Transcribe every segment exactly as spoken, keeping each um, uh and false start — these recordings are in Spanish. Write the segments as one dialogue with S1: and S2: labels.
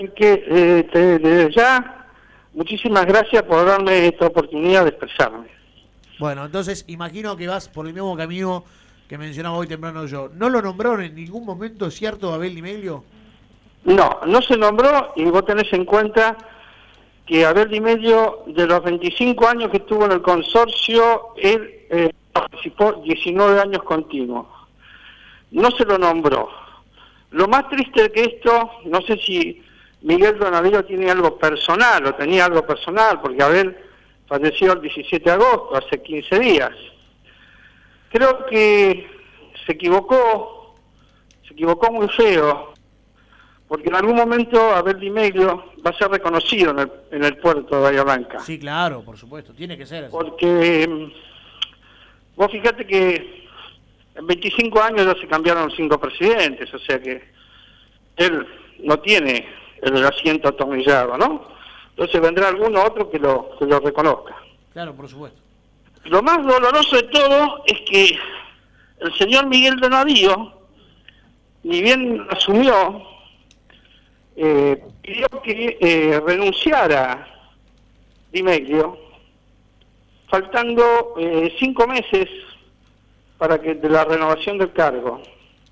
S1: que eh, te, desde ya, muchísimas gracias por darme esta oportunidad de expresarme.
S2: Bueno, entonces imagino que vas por el mismo camino que mencionaba hoy temprano yo. ¿No lo nombraron en ningún momento, cierto, Abel Di Meglio?
S1: No, no se nombró, y vos tenés en cuenta que Abel Di Meglio, de los veinticinco años que estuvo en el consorcio, él eh, participó diecinueve años continuos. No se lo nombró. Lo más triste de que esto, no sé si Miguel Donadío tiene algo personal, o tenía algo personal, porque Abel falleció el diecisiete de agosto, hace quince días. Creo que se equivocó, se equivocó muy feo, porque en algún momento Abel Di Meglio va a ser reconocido en el, en el puerto de Bahía Blanca.
S2: Sí, claro, por supuesto, tiene que ser así.
S1: Porque vos fíjate que en veinticinco años ya se cambiaron cinco presidentes, o sea que él no tiene el asiento atornillado, ¿no? Entonces vendrá alguno otro que lo, que lo reconozca.
S2: Claro, por supuesto.
S1: Lo más doloroso de todo es que el señor Miguel Donadío, ni bien asumió, eh, pidió que eh, renunciara Di Meglio, faltando eh, cinco meses para que de la renovación del cargo.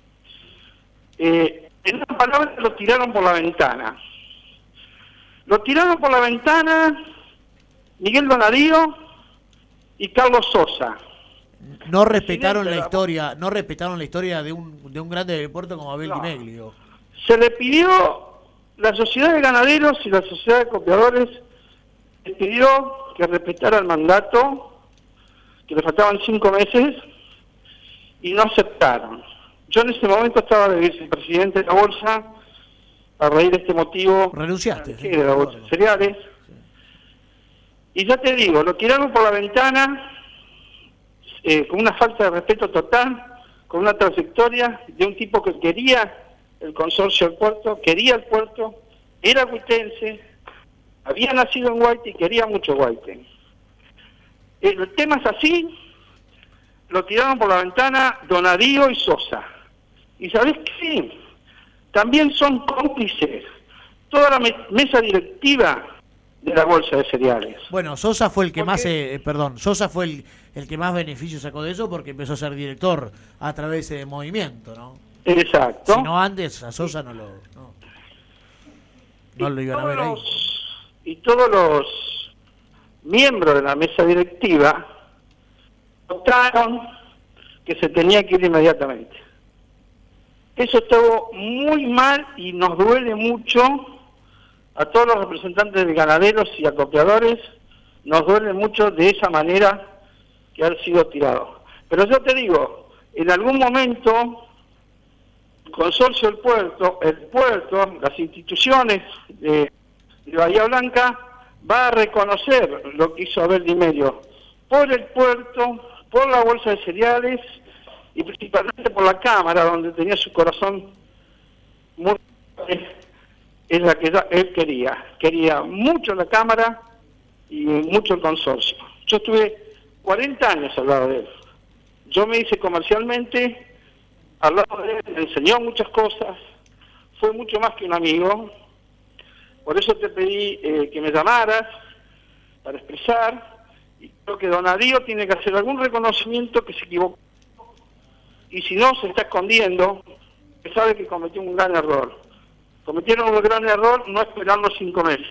S1: Eh, en una palabra, lo tiraron por la ventana. Lo tiraron por la ventana Miguel Donadío y Carlos Sosa.
S2: No respetaron la historia, no respetaron la historia de un de un grande del puerto como Abel
S1: No.
S2: Di Meglio.
S1: Se le pidió, la sociedad de ganaderos y la sociedad de copiadores le pidió que respetara el mandato, que le faltaban cinco meses, y no aceptaron. Yo en ese momento estaba de vicepresidente de la bolsa, a raíz de este motivo.
S2: Renunciaste.
S1: Sí, de la bolsa de cereales. Sí. Y ya te digo, lo tiraron por la ventana, eh, con una falta de respeto total, con una trayectoria de un tipo que quería el consorcio del puerto, quería el puerto, era huitense, había nacido en Guaite y quería mucho Guaite. El tema es así, lo tiraron por la ventana Donadío y Sosa. ¿Y sabés qué? También son cómplices toda la me mesa directiva de la bolsa de cereales.
S2: Bueno, Sosa fue el que
S1: porque,
S2: más, eh, perdón, Sosa fue el, el que más beneficio sacó de eso porque empezó a ser director a través de movimiento, ¿no?
S1: Exacto.
S2: Si no antes, a Sosa no lo, no, no lo iban a ver ahí.
S1: Los, y todos los miembros de la mesa directiva votaron que se tenía que ir inmediatamente. Eso estuvo muy mal y nos duele mucho a todos los representantes de ganaderos y acopiadores, nos duele mucho de esa manera que han sido tirados. Pero yo te digo, en algún momento el consorcio del puerto, el puerto, las instituciones de, de Bahía Blanca va a reconocer lo que hizo Abel Di Meglio por el puerto, por la bolsa de cereales y principalmente por la Cámara, donde tenía su corazón muy es la que él quería. Quería mucho la Cámara y mucho el consorcio. Yo estuve cuarenta años al lado de él. Yo me hice comercialmente al lado de él, me enseñó muchas cosas, fue mucho más que un amigo. Por eso te pedí eh, que me llamaras para expresar, y creo que Donadío tiene que hacer algún reconocimiento que se equivocó, y si no se está escondiendo, que sabe que cometió un gran error. Cometieron un gran error no esperar los cinco meses.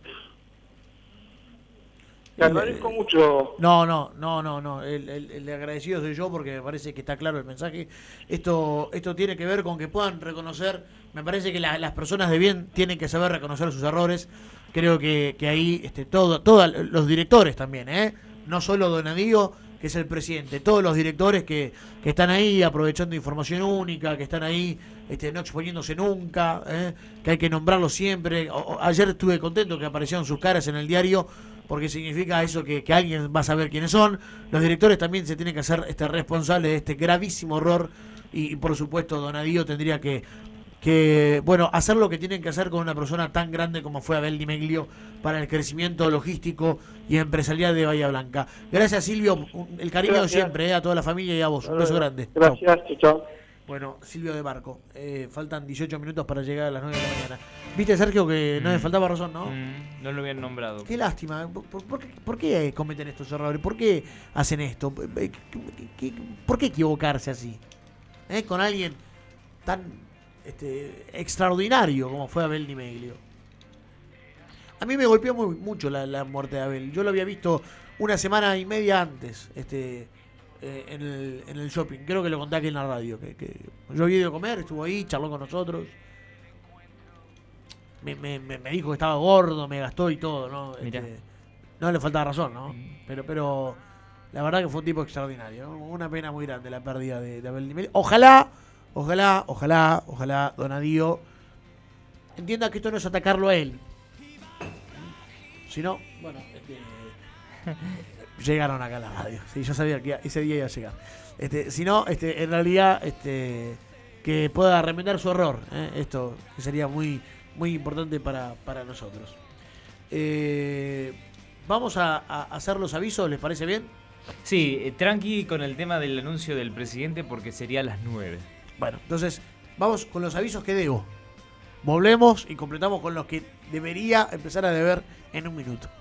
S1: Le agradezco mucho.
S2: No, no, no, no, no. El, el, el agradecido soy yo porque me parece que está claro el mensaje. Esto, esto tiene que ver con que puedan reconocer. Me parece que la, las personas de bien tienen que saber reconocer sus errores. Creo que, que ahí, este, todo, todos los directores también, ¿eh? No solo Donadío, que es el presidente, todos los directores que, que están ahí aprovechando información única, que están ahí este, no exponiéndose nunca, ¿eh? Que hay que nombrarlos siempre. O, o, ayer estuve contento que aparecieron sus caras en el diario, porque significa eso que, que alguien va a saber quiénes son. Los directores también se tienen que hacer este, responsables de este gravísimo error y, y por supuesto Donadío tendría que, que bueno hacer lo que tienen que hacer con una persona tan grande como fue Abel Di Meglio para el crecimiento logístico y empresarial de Bahía Blanca. Gracias, Silvio, el cariño de siempre, eh, a toda la familia y a vos. Un beso grande.
S1: Gracias, chao.
S2: Bueno, Silvio de Barco, eh, faltan dieciocho minutos para llegar a las nueve de la mañana. ¿Viste, Sergio, que no me faltaba razón, no?
S3: Mm, no lo habían nombrado.
S2: Qué lástima. ¿Por, por, qué, ¿Por qué cometen estos errores? ¿Por qué hacen esto? ¿Qué, qué, ¿Por qué equivocarse así? ¿Eh? Con alguien tan este, extraordinario como fue Abel Di Meglio. A mí me golpeó muy, mucho la, la muerte de Abel. Yo lo había visto una semana y media antes, este... Eh, en, el, en el shopping, creo que lo conté aquí en la radio, que, que yo había ido a comer, estuvo ahí, charló con nosotros, me, me, me dijo que estaba gordo, me gastó y todo, ¿no? Este, no le faltaba razón, ¿no? Pero, pero la verdad que fue un tipo extraordinario, ¿no? Una pena muy grande la pérdida de, de Abel Di Meglio. Ojalá, ojalá, ojalá, ojalá Donadío entienda que esto no es atacarlo a él, sino, bueno, este... llegaron acá a la radio. Sí, yo sabía que ese día iba a llegar. Este, si no, este, en realidad, este, que pueda remendar su error. ¿eh? Esto que sería muy, muy importante para, para nosotros. Eh, Vamos a, a hacer los avisos, ¿les parece bien?
S3: Sí, tranqui con el tema del anuncio del presidente porque sería a las nueve.
S2: Bueno, entonces, vamos con los avisos que debo. Volvemos y completamos con los que debería empezar a deber en un minuto.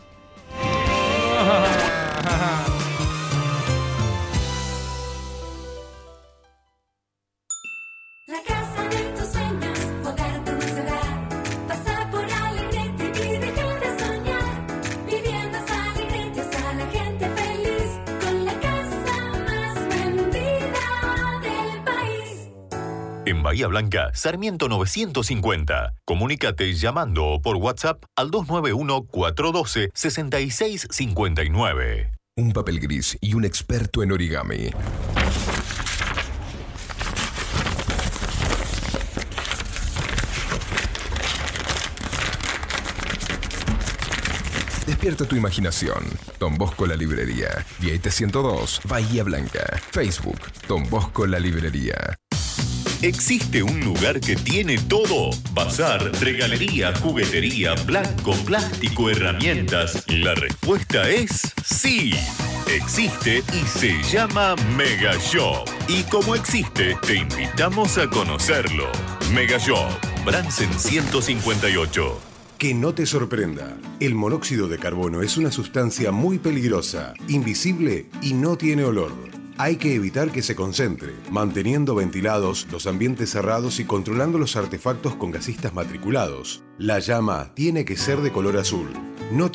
S4: La casa de tus sueños, hogar tu hogar. Pasa por Alegretti y deja de soñar. Viviendas Alegretti a la gente feliz. Con la casa más vendida del país.
S5: En Bahía Blanca, Sarmiento novecientos cincuenta. Comunícate llamando o por WhatsApp al dos nueve uno, cuatro uno dos, seis seis cinco nueve.
S6: Un papel gris y un experto en origami. Despierta tu imaginación. Don Bosco la Librería. Vieite ciento dos, Bahía Blanca. Facebook, Don Bosco la Librería.
S5: ¿Existe un lugar que tiene todo? Bazar, regalería, juguetería, blanco, plástico, herramientas. La respuesta es sí. Existe y se llama Mega Shop. Y como existe, te invitamos a conocerlo. Mega Shop, Bransen ciento cincuenta y ocho.
S7: Que no te sorprenda. El monóxido de carbono es una sustancia muy peligrosa, invisible y no tiene olor. Hay que evitar que se concentre, manteniendo ventilados los ambientes cerrados y controlando los artefactos con gasistas matriculados. La llama tiene que ser de color azul. No te